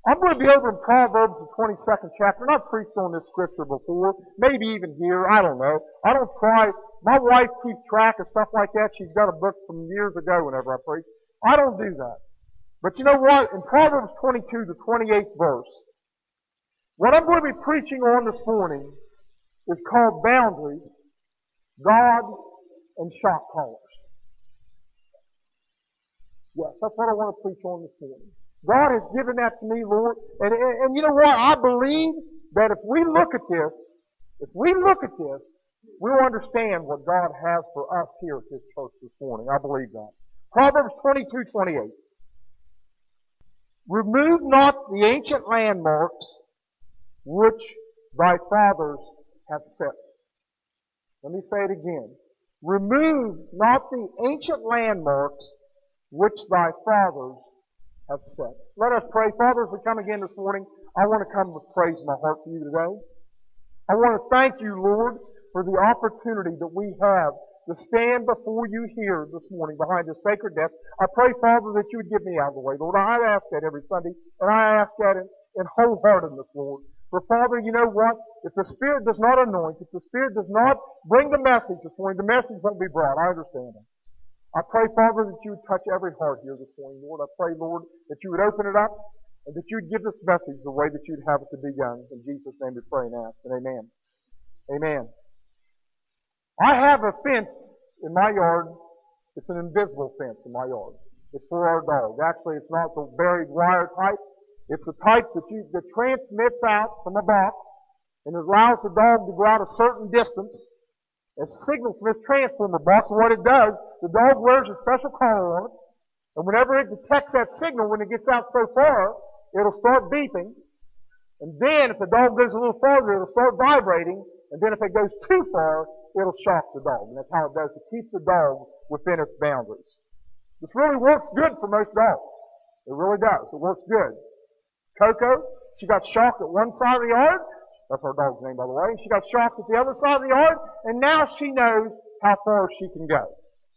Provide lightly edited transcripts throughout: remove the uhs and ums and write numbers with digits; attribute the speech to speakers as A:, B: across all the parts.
A: I'm going to be over in Proverbs, the 22nd chapter, and I've preached on this scripture before, maybe even here, I don't know. I don't try, my wife keeps track of stuff like that. She's got a book from years ago whenever I preach. I don't do that. But you know what? In Proverbs 22, the 28th verse, what I'm going to be preaching on this morning is called Boundaries, God, and Shot Callers. Yes, that's what I want to preach on this morning. God has given that to me, Lord. And you know what? I believe that if we look at this, we'll understand what God has for us here at this church this morning. I believe that. Proverbs 22:28. Remove not the ancient landmarks which thy fathers have set. Let me say it again. Remove not the ancient landmarks which thy fathers have set. Let us pray. Father, as we come again this morning, I want to come with praise in my heart for you today. I want to thank you, Lord, for the opportunity that we have to stand before you here this morning behind this sacred desk. I pray, Father, that you would get me out of the way, Lord. I ask that every Sunday, and I ask that in wholeheartedness, Lord. For Father, you know what? If the Spirit does not anoint, if the Spirit does not bring the message this morning, the message won't be brought. I understand that. I pray, Father, that you would touch every heart here this morning, Lord. I pray, Lord, that you would open it up and that you would give this message the way that you'd have it to be done. In Jesus' name we pray and ask, and amen. Amen. I have a fence in my yard. It's an invisible fence in my yard. It's for our dog. Actually, it's not the buried wire type. It's a type that transmits out from a box and allows the dog to go out a certain distance. It signals from this transformer box, and what it does, the dog wears a special collar on it, and whenever it detects that signal, when it gets out so far, it'll start beeping, and then if the dog goes a little farther, it'll start vibrating, and then if it goes too far, it'll shock the dog, and that's how it does to keep the dog within its boundaries. This really works good for most dogs. It really does. It works good. Coco, she got shocked at one side of the yard. That's our dog's name, by the way. She got shocked at the other side of the yard, and now she knows how far she can go.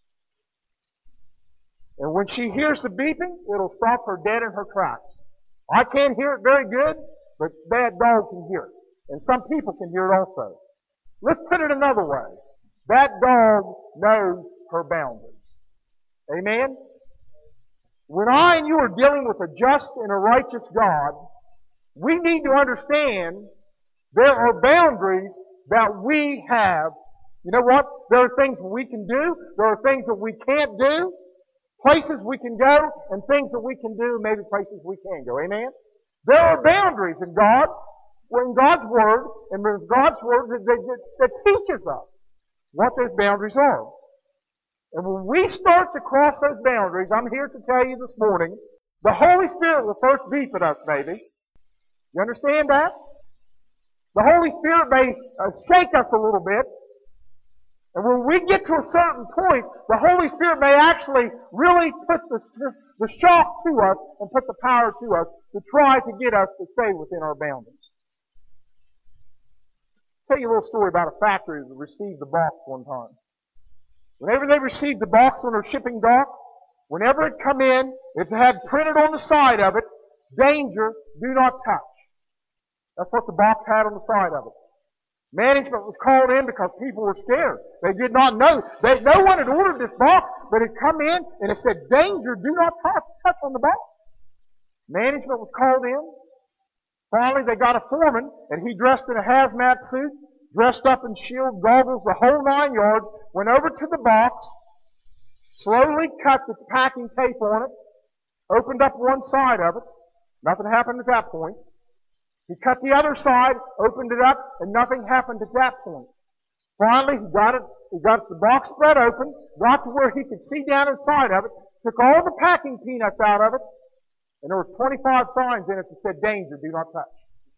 A: And when she hears the beeping, it'll stop her dead in her tracks. I can't hear it very good, but that dog can hear it. And some people can hear it also. Let's put it another way. That dog knows her boundaries. Amen? When I and you are dealing with a just and a righteous God, we need to understand there are boundaries that we have. You know what? There are things we can do. There are things that we can't do. Places we can go and things that we can do, maybe places we can't go. Amen? There are boundaries in God's Word and in God's Word that teaches us what those boundaries are. And when we start to cross those boundaries, I'm here to tell you this morning, the Holy Spirit will first beep at us, maybe. You understand that? The Holy Spirit may shake us a little bit. And when we get to a certain point, the Holy Spirit may actually really put the shock to us and put the power to us to try to get us to stay within our boundaries. I'll tell you a little story about a factory that received the box one time. Whenever they received the box on their shipping dock, whenever it come in, it had printed on the side of it, danger, do not touch. That's what the box had on the side of it. Management was called in because people were scared. They did not know. No one had ordered this box, but it come in and it said, danger, do not touch on the box. Management was called in. Finally, they got a foreman, and he dressed in a hazmat suit, dressed up in shield, goggles, the whole 9 yards, went over to the box, slowly cut the packing tape on it, opened up one side of it. Nothing happened at that point. He cut the other side, opened it up, and nothing happened at that point. Finally, he got the box spread open, got to where he could see down inside of it, took all the packing peanuts out of it, and there were 25 signs in it that said, danger, do not touch.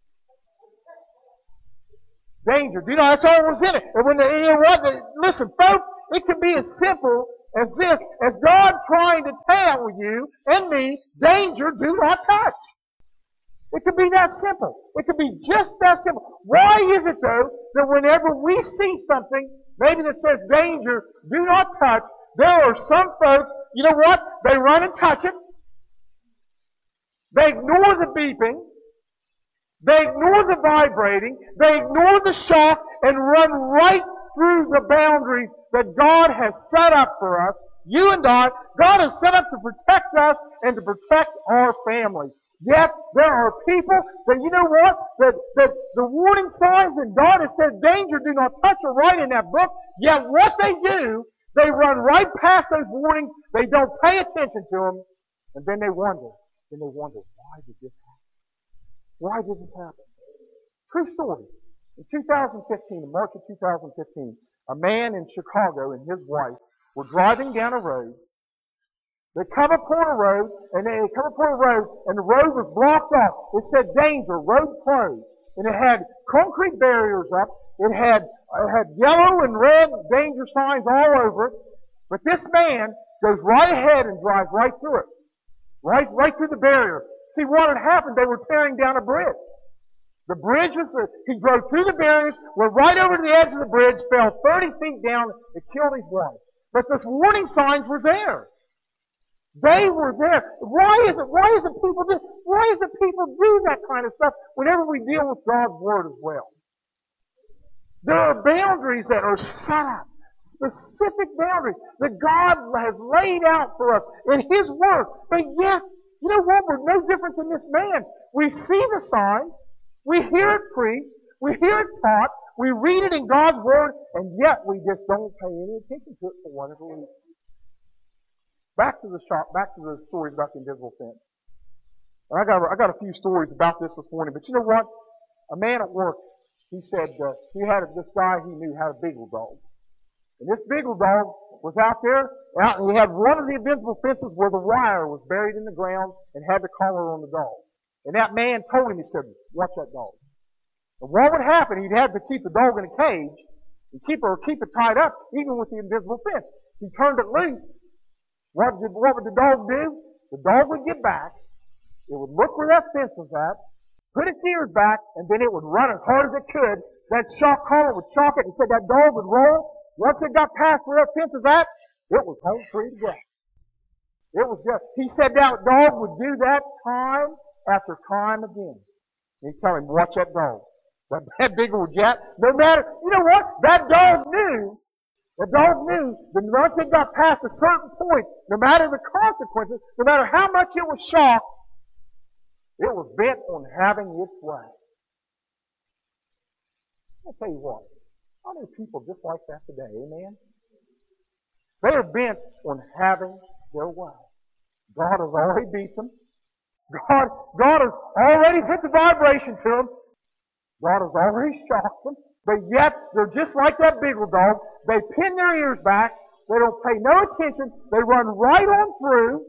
A: Danger, do not, that's all that was in it. And when you know what, listen, folks, it can be as simple as this, as God trying to tell you and me, danger, do not touch. It could be that simple. It could be just that simple. Why is it, though, that whenever we see something, maybe that says danger, do not touch, there are some folks, you know what? They run and touch it. They ignore the beeping. They ignore the vibrating. They ignore the shock and run right through the boundaries that God has set up for us. You and I, God has set up to protect us and to protect our families. Yet, there are people that, you know what? That the warning signs that God has said, danger, do not touch, are right in that book. Yet, what they do, they run right past those warnings. They don't pay attention to them. And then they wonder. Why did this happen? Why did this happen? True story. In 2015, in March of 2015, a man in Chicago and his wife were driving down a road. They come upon a road, and the road was blocked off. It said danger, road closed. And it had concrete barriers up. It had yellow and red danger signs all over it. But this man goes right ahead and drives right through it. Right through the barrier. See, what had happened, they were tearing down a bridge. The bridge he drove through the barriers, went right over to the edge of the bridge, fell 30 feet down, and killed his wife. But the warning signs were there. They were there. Why is it people do that kind of stuff whenever we deal with God's Word as well? There are boundaries that are set up. Specific boundaries that God has laid out for us in His Word. But yet, you know what? We're no different than this man. We see the signs. We hear it preached. We hear it taught. We read it in God's Word. And yet we just don't pay any attention to it for whatever reason. Back to the stories about the invisible fence. And I got a few stories about this morning. But you know what? A man at work, he said this guy he knew had a beagle dog. And this beagle dog was out there, and he had one of the invisible fences where the wire was buried in the ground and had the collar on the dog. And that man told him, he said, watch that dog. And what would happen, he'd have to keep the dog in a cage and keep it tied up, even with the invisible fence. He turned it loose. What would the dog do? The dog would get back. It would look where that fence was at, put its ears back, and then it would run as hard as it could. That shock collar would shock it, and said that dog would roll. Once it got past where that fence was at, it was home free to go. He said that dog would do that time after time again. And he'd tell him, watch that dog. That big old jet. No matter, you know what? That dog knew that once it got past a certain point, no matter the consequences, no matter how much it was shocked, it was bent on having its way. I'll tell you what. I know people just like that today, amen? They are bent on having their way. God has already beat them. God has already hit the vibration to them. God has already shocked them. But yet, they're just like that beagle dog. They pin their ears back. They don't pay no attention. They run right on through.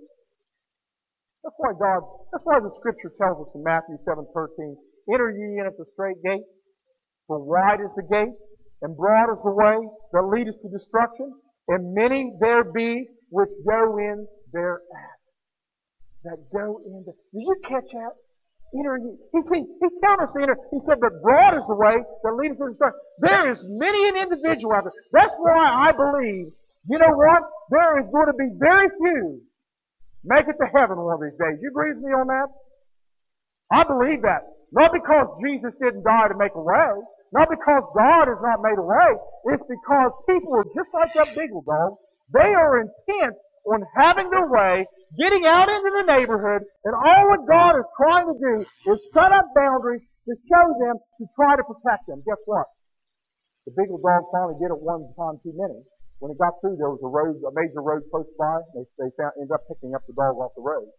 A: That's why the Scripture tells us in Matthew 7:13, enter ye in at the straight gate, for wide is the gate, and broad is the way that leadeth to destruction, and many there be which go in thereat. That go in the... Did you catch that? Enter ye. He tells us to enter. He said, but broad is the way that leadeth to destruction. There is many an individual out there. That's why I believe, you know what? There is going to be very few make it to heaven one of these days. You agree with me on that? I believe that. Not because Jesus didn't die to make a way. Not because God has not made a way. It's because people are just like that beagle dog. They are intent on having their way, getting out into the neighborhood, and all that God is trying to do is set up boundaries to show them, to try to protect them. Guess what? The beagle dog finally did it one time too many. When it got through, there was a major road close by. They ended up picking up the dog off the road.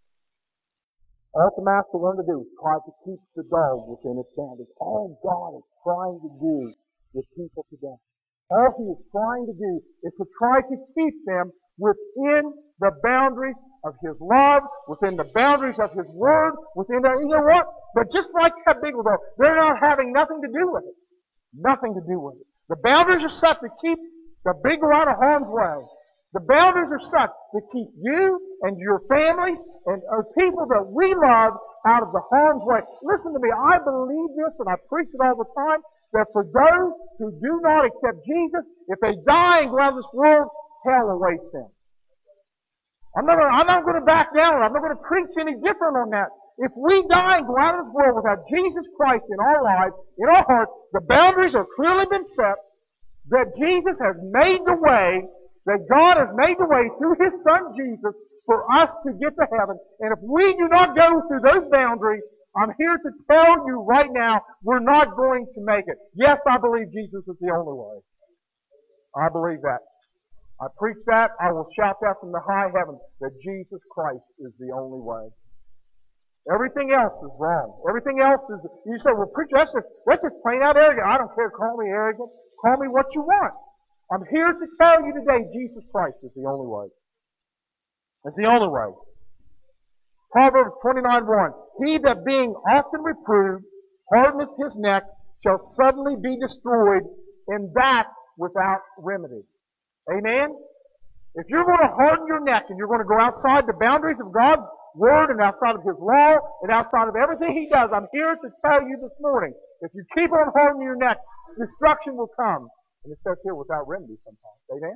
A: All the master wanted to do was try to keep the dog within its boundaries. All God is trying to do with people today. All He is trying to do is to try to keep them within the boundaries of His love, within the boundaries of His Word, within the, you know what? But just like that beagle dog, they're not having nothing to do with it. Nothing to do with it. The boundaries are set to keep the beagle out of harm's way. The boundaries are set to keep you and your family and people that we love out of the harm's way. Listen to me, I believe this and I preach it all the time, that for those who do not accept Jesus, if they die and go out of this world, hell awaits them. I'm not going to back down. I'm not going to preach any different on that. If we die and go out of this world without Jesus Christ in our lives, in our hearts, the boundaries have clearly been set, that Jesus has made the way, that God has made the way through His Son Jesus for us to get to heaven. And if we do not go through those boundaries, I'm here to tell you right now, we're not going to make it. Yes, I believe Jesus is the only way. I believe that. I preach that. I will shout that from the high heavens, that Jesus Christ is the only way. Everything else is wrong. Everything else is, you say, well, preacher, that's just plain out arrogant. I don't care. Call me arrogant. Call me what you want. I'm here to tell you today, Jesus Christ is the only way. It's the only way. Proverbs 29:1. He that being often reproved hardeneth his neck shall suddenly be destroyed, and that without remedy. Amen? If you're going to harden your neck and you're going to go outside the boundaries of God's Word and outside of His law and outside of everything He does, I'm here to tell you this morning, if you keep on hardening your neck, destruction will come. And it says here without remedy sometimes. Amen?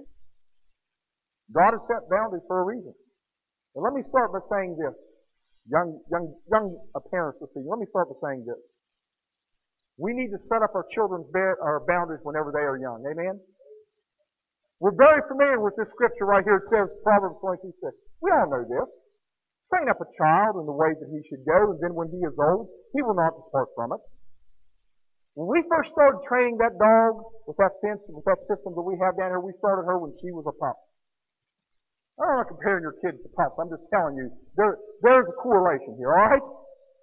A: God has set boundaries for a reason. And let me start by saying this. Young parents will see. Let me start by saying this. We need to set up our children's boundaries whenever they are young. Amen? We're very familiar with this scripture right here. It says, Proverbs 22:6. We all know this. Train up a child in the way that he should go, and then when he is old, he will not depart from it. When we first started training that dog with that fence, with that system that we have down here, we started her when she was a pup. I'm not comparing your kids to pups. I'm just telling you, there's a correlation here, all right?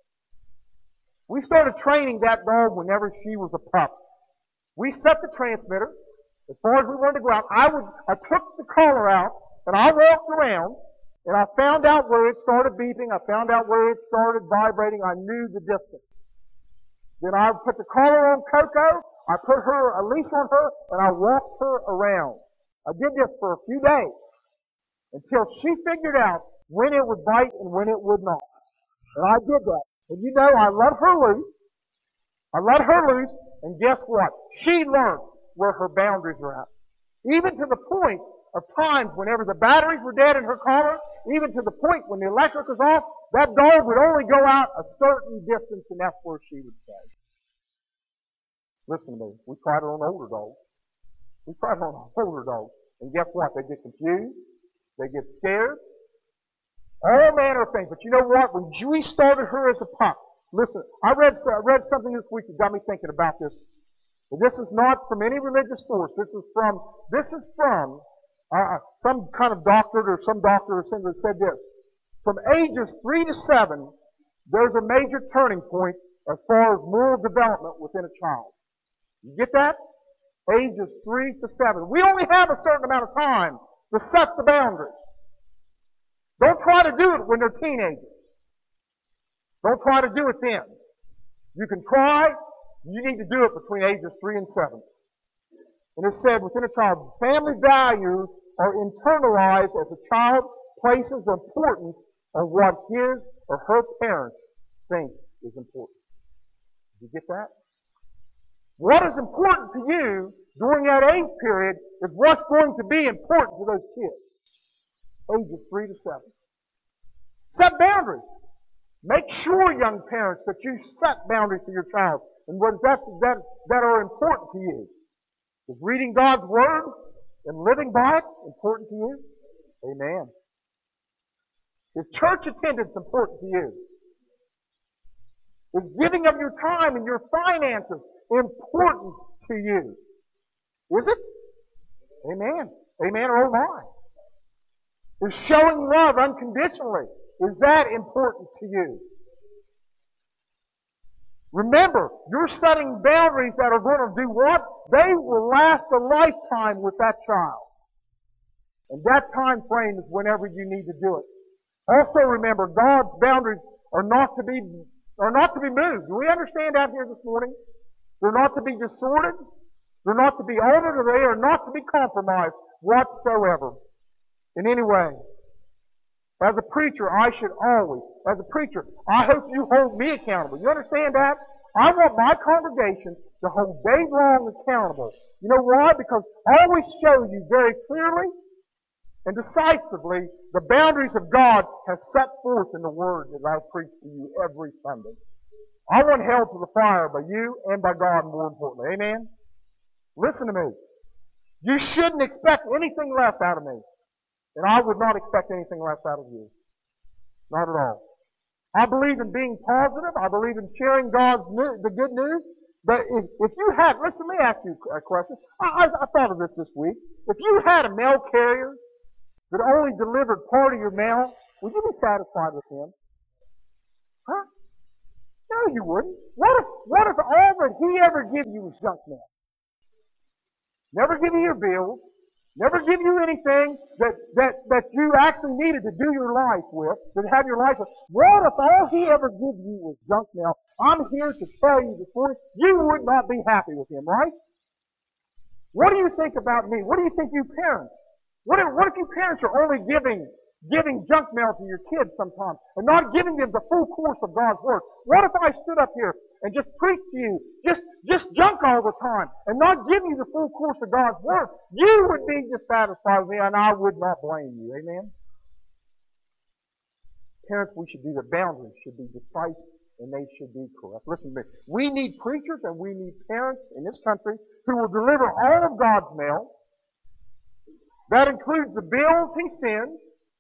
A: We started training that dog whenever she was a pup. We set the transmitter. As far as we wanted to go out, I took the collar out, and I walked around, and I found out where it started beeping. I found out where it started vibrating. I knew the distance. Then I put the collar on Coco. I put a leash on her, and I walked her around. I did this for a few days until she figured out when it would bite and when it would not. And I did that. And you know, I let her loose. And guess what? She learned where her boundaries were at. Even to the point of times whenever the batteries were dead in her collar, even to the point when the electric was off, that dog would only go out a certain distance, and that's where she would stay. Listen to me. We tried it on older dogs. And guess what? They get confused. They get scared. All manner of things. But you know what? When we started her as a pup, listen, I read something this week that got me thinking about this. And this is not from any religious source. This is from some kind of doctorate or some doctor or something that said this. From ages 3 to 7, there's a major turning point as far as moral development within a child. You get that? Ages 3 to 7. We only have a certain amount of time to set the boundaries. Don't try to do it when they're teenagers. Don't try to do it then. You can try. You need to do it between ages 3 and 7. And it said within a child, family values are internalized as a child places importance on what his or her parents think is important. Did you get that? What is important to you during that age period is what's going to be important to those kids. Ages 3 to 7. Set boundaries. Make sure, young parents, that you set boundaries for your child and what that are important to you. Is reading God's Word and living by it important to you? Amen. Is church attendance important to you? Is giving of your time and your finances important to you? Is it? Amen. Amen or oh my. Is showing love unconditionally, is that important to you? Remember, you're setting boundaries that are going to do what? They will last a lifetime with that child. And that time frame is whenever you need to do it. Also remember, God's boundaries are not to be moved. Do we understand that here this morning? They're not to be distorted. They're not to be altered, or they are not to be compromised whatsoever. In any way. As a preacher, I hope you hold me accountable. You understand that? I want my congregation to hold day long accountable. You know why? Because I always show you very clearly and decisively the boundaries of God have set forth in the Word that I preach to you every Sunday. I want held to the fire by you and by God, more importantly. Amen? Listen to me. You shouldn't expect anything less out of me. And I would not expect anything less out of you. Not at all. I believe in being positive. I believe in sharing the good news. But if you had, let me ask you a question. I thought of this week. If you had a mail carrier that only delivered part of your mail, would you be satisfied with him? Huh? No, you wouldn't. What if all that he ever gives you was junk mail? Never give you your bills. Never give you anything that you actually needed to do your life with, to have your life with. What if all he ever gives you was junk mail? I'm here to tell you this morning, you would not be happy with him, right? What do you think about me? What do you think you parents? What if you parents are only giving junk mail to your kids sometimes and not giving them the full course of God's Word? What if I stood up here and just preached to you just junk all the time and not give you the full course of God's Word? You would be dissatisfied with me and I would not blame you. Amen? Parents, we should be, the boundaries should be decisive and they should be correct. Listen to me. We need preachers and we need parents in this country who will deliver all of God's mail. That includes the bills he sends.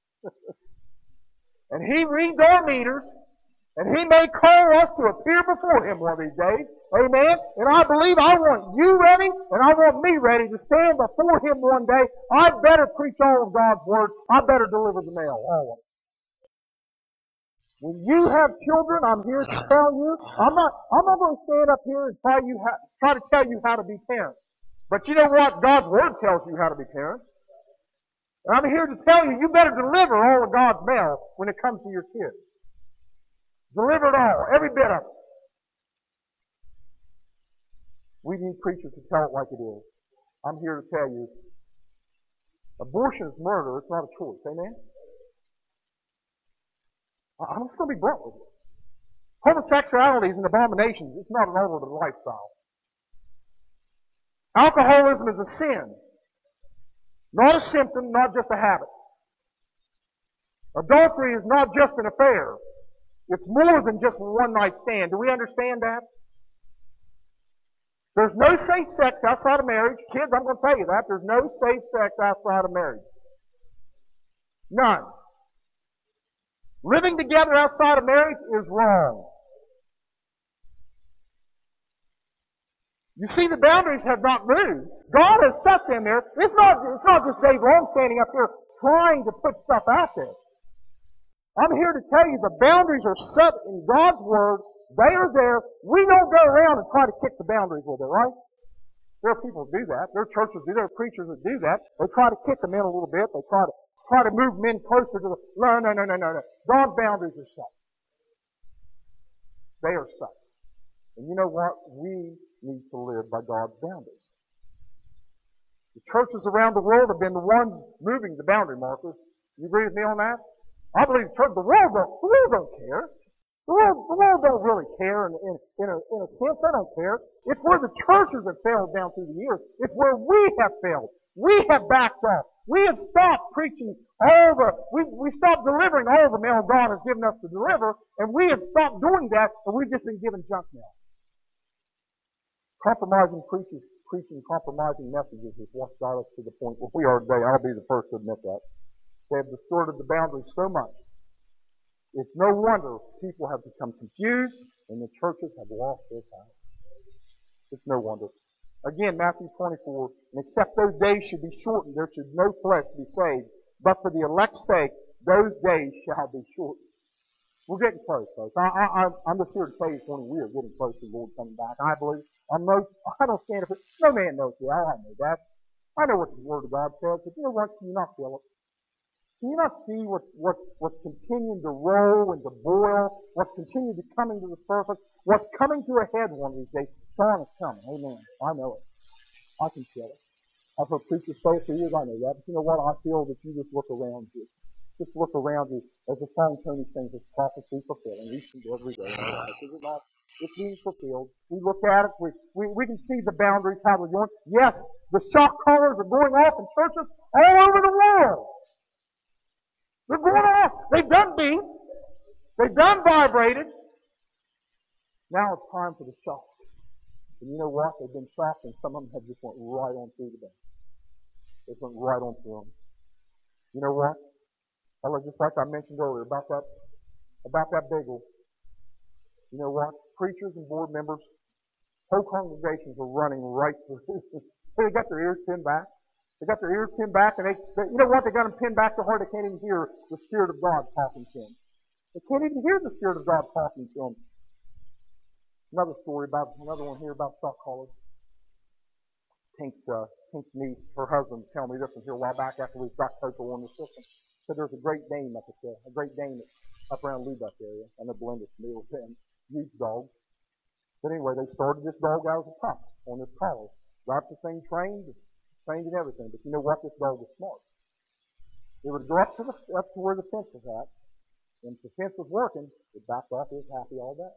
A: And he reads our meters, and he may call us to appear before him one of these days. Amen? And I believe I want you ready, and I want me ready to stand before him one day. I better preach all of God's Word. I better deliver the mail, all of it. When you have children, I'm here to tell you, I'm not going to stand up here and try to tell you how to be parents. But you know what? God's Word tells you how to be parents. I'm here to tell you, you better deliver all of God's mail when it comes to your kids. Deliver it all, every bit of it. We need preachers to tell it like it is. I'm here to tell you, abortion is murder, it's not a choice. Amen? I'm just going to be blunt with you. Homosexuality is an abomination. It's not an ordered lifestyle. Alcoholism is a sin. Not a symptom, not just a habit. Adultery is not just an affair. It's more than just a one-night stand. Do we understand that? There's no safe sex outside of marriage. Kids, I'm going to tell you that. There's no safe sex outside of marriage. None. Living together outside of marriage is wrong. You see, the boundaries have not moved. God has set them there. It's not just Dave Long standing up here trying to put stuff out there. I'm here to tell you the boundaries are set in God's Word. They are there. We don't go around and try to kick the boundaries with it, right? There are people who do that. There are churches who do. There are preachers that do that. They try to kick them in a little bit. They try to move men closer to the... No. God's boundaries are set. They are set. And you know what? We need to live by God's boundaries. The churches around the world have been the ones moving the boundary markers. You agree with me on that? I believe the world don't care. The world don't really care in a sense. They don't care. It's where the churches have failed down through the years. It's where we have failed. We have backed up. We have stopped preaching we stopped delivering all the mail God has given us to deliver, and we have stopped doing that, and we've just been given junk mail. Compromising preaching compromising messages is what got us to the point where we are today. I'll be the first to admit that. They have distorted the boundaries so much. It's no wonder people have become confused and the churches have lost their power. It's no wonder. Again, Matthew 24, and except those days should be shortened, there should no flesh be saved. But for the elect's sake, those days shall be shortened. We're getting close, folks. I'm just here to tell you this morning, we are getting close to the Lord coming back. I believe. I don't stand up here. No man knows the hour. I know that. I know what the Word of God says, but you know what? Can you not feel it? Can you not see what's continuing to roll and to boil? What's continuing to come into the surface? What's coming to a head one of these days? Dawn is coming. Amen. I know it. I can feel it. I've heard preachers say it for years. I know that. But you know what? I feel that you just look around you. Just look around you as the song Tony sings, it's prophecy fulfilling each and every day in our life. Is it not? It's being fulfilled. We look at it, we can see the boundaries, how they're going. Yes, the shock collars are going off in churches all over the world. They're going off. They've done beat. They've done vibrated. Now it's time for the shock. And you know what? They've been shocked, and some of them have just went right on through the bed. They went right on through them. You know what? Just like I mentioned earlier about that bagel. You know what? Preachers and board members, whole congregations are running right through. They got their ears pinned back. They got their ears pinned back, and you know what? They got them pinned back so hard they can't even hear the Spirit of God talking to them. They can't even hear the Spirit of God talking to them. Another one here about shock collars. Tink's niece, her husband, tell me this one here a while back after we got Coco on the system. Said there's a Great Dane up there, up around Lubeck area. I know Belinda's familiar with him. Huge dog. But anyway, they started this dog out as a pup on this collar. Got the thing trained and everything. But you know what? This dog was smart. It would go up to where the fence was at, and if the fence was working, it backed off. It was happy all day.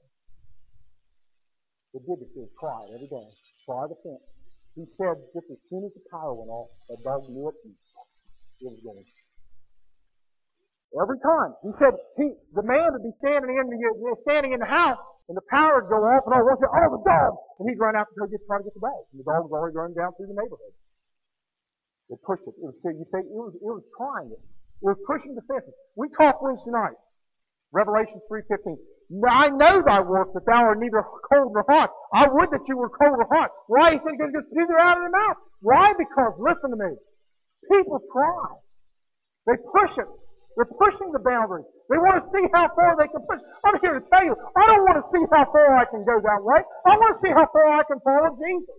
A: It did this. It would try it every day. Try the fence. He said just as soon as the power went off, that dog knew it, and it was going. Every time. He said the man would be standing in the house, and the power would go off, and the dog! And he'd run out to try to get the bag. And the dog was already running down through the neighborhood. They pushed it. It was trying it. It was pushing the fences. We talked Wednesday night. Revelation 3:15. I know thy works, that thou art neither cold nor hot. I would that you were cold or hot. Why? He said, because it spews it out of their mouth. Why? Because, listen to me, people try. They push it. They're pushing the boundaries. They want to see how far they can push. I'm here to tell you, I don't want to see how far I can go that way. I want to see how far I can follow Jesus.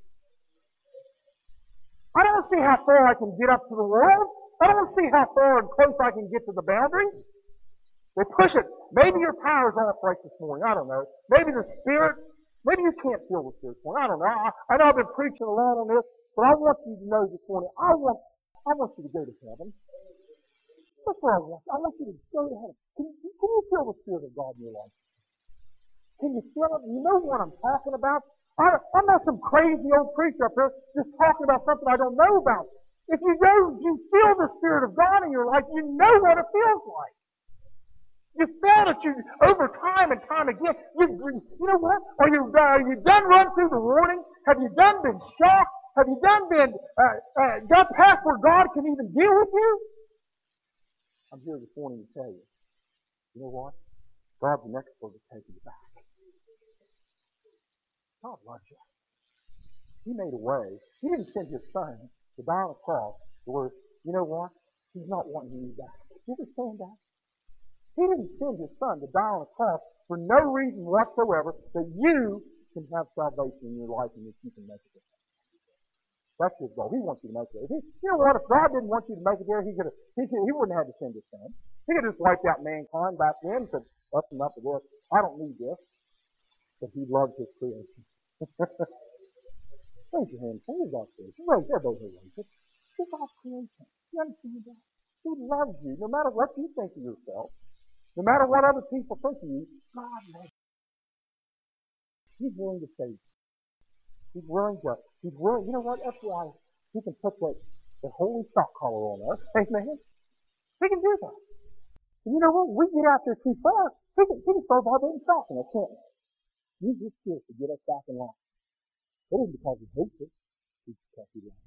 A: I don't want to see how far I can get up to the world. I don't want to see how far and close I can get to the boundaries. They push it. Maybe your power's off right this morning. I don't know. Maybe the Spirit, maybe you can't feel the Spirit this morning. I don't know. I know I've been preaching a lot on this, but I want you to know this morning, I want you to go to heaven. That's what I want. I want you to go to heaven. Can you feel the Spirit of God in your life? Can you feel it? You know what I'm talking about? I'm not some crazy old preacher up there just talking about something I don't know about. If you feel the Spirit of God in your life, you know what it feels like. You feel it over time and time again. You know what? Are you done run through the warning? Have you done been shocked? Have you done been got past where God can even deal with you? I'm here this morning to tell you. You know what? God's an expert at taking you back. God loves you. He made a way. He didn't send His Son to die on a cross where, you know what? He's not wanting you back. You understand that? He didn't send His Son to die on a cross for no reason whatsoever that you can have salvation in your life and that you can make it. That's His goal. He wants you to make it. You know what? If God didn't want you to make it there, He wouldn't have had to send His Son. He could have just wiped out mankind back then and said, up and up with this. I don't need this. But He loves His creation. Raise your hand. Say God's creation. Everybody here raise it. It's God's creation. You understand that? He loves you no matter what you think of yourself. No matter what other people think of you, God loves you. He's willing to save you. He's willing. You know what? That's why He can put the holy shock collar on us. Amen? He can do that. And you know what? We get out there too far. He can throw by there and shocking us, can't He? He's just here to get us back in line. It isn't because He hates us. It's because He loves us.